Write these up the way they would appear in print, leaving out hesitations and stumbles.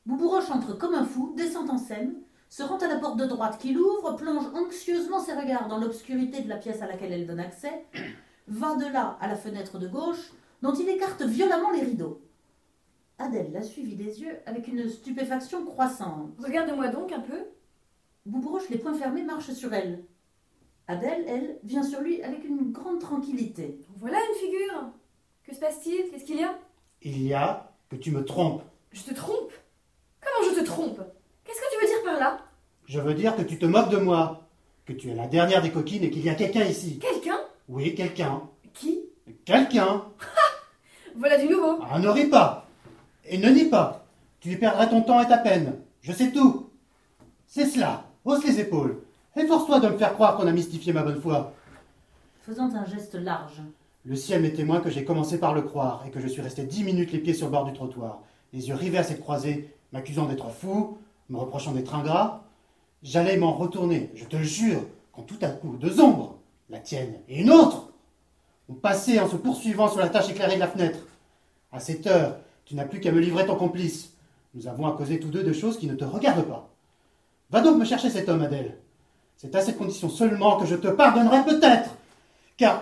Boubouroche entre comme un fou, descend en scène, se rend à la porte de droite qu'il ouvre, plonge anxieusement ses regards dans l'obscurité de la pièce à laquelle elle donne accès, va de là à la fenêtre de gauche, dont il écarte violemment les rideaux. Adèle l'a suivi des yeux avec une stupéfaction croissante. Regarde-moi donc un peu. Boubouroche, les poings fermés, marche sur elle. Adèle, elle, vient sur lui avec une grande tranquillité. Voilà une figure. Que se passe-t-il? Qu'est-ce qu'il y a? Il y a que tu me trompes. Je te trompe? Comment je te trompe? Qu'est-ce que tu veux dire par là? Je veux dire que tu te moques de moi, que tu es la dernière des coquines et qu'il y a quelqu'un ici. Quelqu'un? Oui, quelqu'un. Qui? Quelqu'un. Voilà du nouveau. Ah, ne ris pas. Et ne nie pas. Tu y perdrais ton temps et ta peine. Je sais tout. C'est cela. Hausse les épaules. Efforce-toi de me faire croire qu'on a mystifié ma bonne foi. Faisant un geste large. Le ciel m'est témoin que j'ai commencé par le croire et que je suis resté 10 minutes les pieds sur le bord du trottoir, les yeux rivés à cette croisée, m'accusant d'être fou, me reprochant d'être ingrat. J'allais m'en retourner, je te le jure, quand tout à coup, deux ombres, la tienne et une autre, ont passé en se poursuivant sur la tache éclairée de la fenêtre. À cette heure, tu n'as plus qu'à me livrer ton complice. Nous avons à causer tous deux de choses qui ne te regardent pas. Va donc me chercher cet homme, Adèle. C'est à cette condition seulement que je te pardonnerai peut-être, car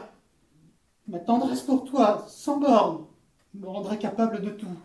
ma tendresse pour toi, sans borne, me rendrait capable de tout.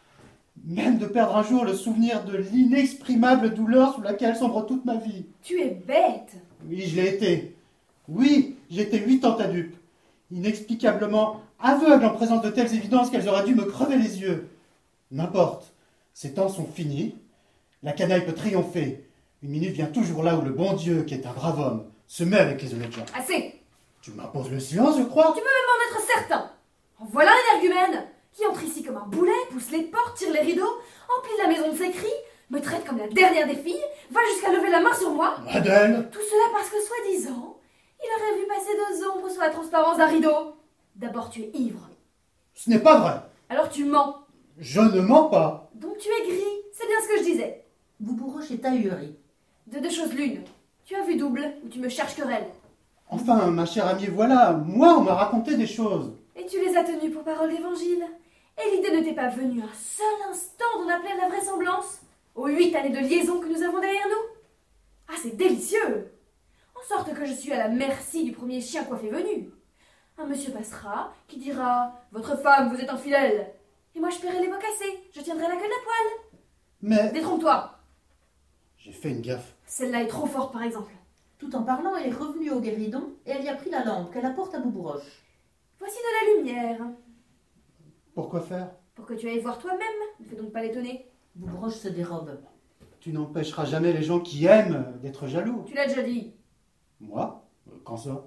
Même de perdre un jour le souvenir de l'inexprimable douleur sous laquelle sombre toute ma vie. Tu es bête. Oui, je l'ai été. Oui, j'ai été 8 ans ta dupe. Inexplicablement aveugle en présence de telles évidences qu'elles auraient dû me crever les yeux. N'importe, ces temps sont finis. La canaille peut triompher. Une minute vient toujours là où le bon Dieu, qui est un brave homme, se met avec les honnêtes gens. Assez. Tu m'imposes le silence, je crois. Tu peux même en être certain. En voilà un énergumène qui entre ici comme un boulet, pousse les portes, tire les rideaux, emplit la maison de ses cris, me traite comme la dernière des filles, va jusqu'à lever la main sur moi. Adèle. Tout cela parce que, soi-disant, il aurait vu passer deux ombres sur la transparence d'un rideau. D'abord, tu es ivre. Ce n'est pas vrai. Alors tu mens. Je ne mens pas. Donc tu es gris. C'est bien ce que je disais. Boubouroche est ahuri. De deux choses l'une. Tu as vu double ou tu me cherches querelle. Enfin, ma chère amie, voilà, moi, on m'a raconté des choses. Et tu les as tenues pour parole d'évangile. Et l'idée ne t'est pas venue un seul instant d'en appeler à la vraisemblance aux 8 années de liaison que nous avons derrière nous. Ah, c'est délicieux. En sorte que je suis à la merci du premier chien coiffé venu. Un monsieur passera qui dira « Votre femme vous est infidèle ». Et moi je paierai les pots cassés, je tiendrai la queue de la poêle. Mais Détrompe-toi. j'ai fait une gaffe. Celle-là est trop forte par exemple. Tout en parlant, elle est revenue au guéridon et elle y a pris la lampe qu'elle apporte à Boubouroche. Voici de la lumière. Pourquoi faire? Pour que tu ailles voir toi-même, ne fais donc pas l'étonner. Boubouroche se dérobe. Tu n'empêcheras jamais les gens qui aiment d'être jaloux. Tu l'as déjà dit. Moi? Quand ça?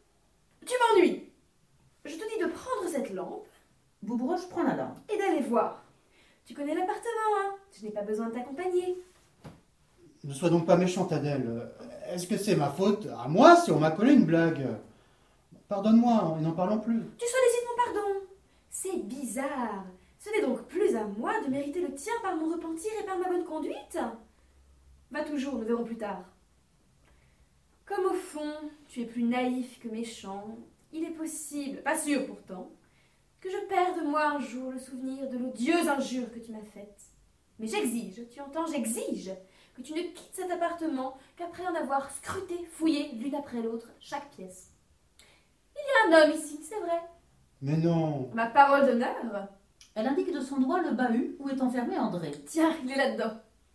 Tu m'ennuies. Je te dis de prendre cette lampe Boubouroche prend la lampe. et d'aller voir. Tu connais l'appartement, hein? Je n'ai pas besoin de t'accompagner. Ne sois donc pas méchante, Adèle. Est-ce que c'est ma faute, à moi, si on m'a collé une blague? Pardonne-moi, et n'en parlons plus. Tu sollicite mon pardon. C'est bizarre. Ce n'est donc plus à moi de mériter le tien par mon repentir et par ma bonne conduite. Va toujours, nous verrons plus tard. Comme au fond, tu es plus naïf que méchant, il est possible, pas sûr pourtant, que je perde moi un jour le souvenir de l'odieuse injure que tu m'as faite. Mais j'exige, tu entends, j'exige que tu ne quittes cet appartement qu'après en avoir scruté, fouillé l'une après l'autre chaque pièce. Il y a un homme ici, c'est vrai. Mais non. Ma parole d'honneur. Elle indique de son doigt le bahut où est enfermé André. Tiens, il est là-dedans.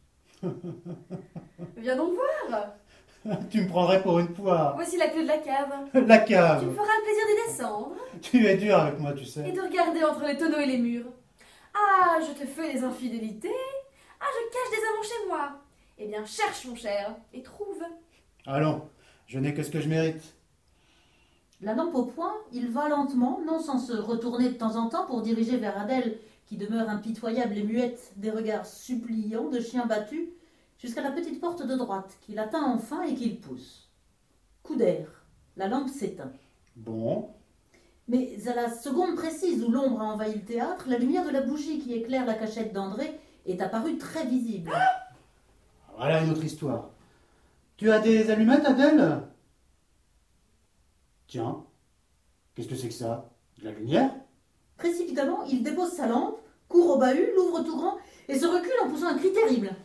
Viens donc voir. Tu me prendrais pour une poire. Voici la clé de la cave. La Tu cave. me feras le plaisir d'y descendre Tu es dur avec moi, tu et sais. de regarder entre les tonneaux et les murs. Ah, je te fais des infidélités. Ah, je cache des amants chez moi. Eh bien, cherche, mon cher, et trouve. Allons, je n'ai que ce que je mérite. La lampe au poing, il va lentement, non sans se retourner de temps en temps pour diriger vers Adèle, qui demeure impitoyable et muette, des regards suppliants de chien battu, jusqu'à la petite porte de droite, qu'il atteint enfin et qu'il pousse. Coup d'air, la lampe s'éteint. Bon, Mais à la seconde précise où l'ombre a envahi le théâtre, la lumière de la bougie qui éclaire la cachette d'André est apparue très visible. voilà une autre histoire. Tu as des allumettes, Adèle? Tiens, qu'est-ce que c'est que ça? De la lumière? Précipitamment, il dépose sa lampe, court au bahut, l'ouvre tout grand et se recule en poussant un cri terrible.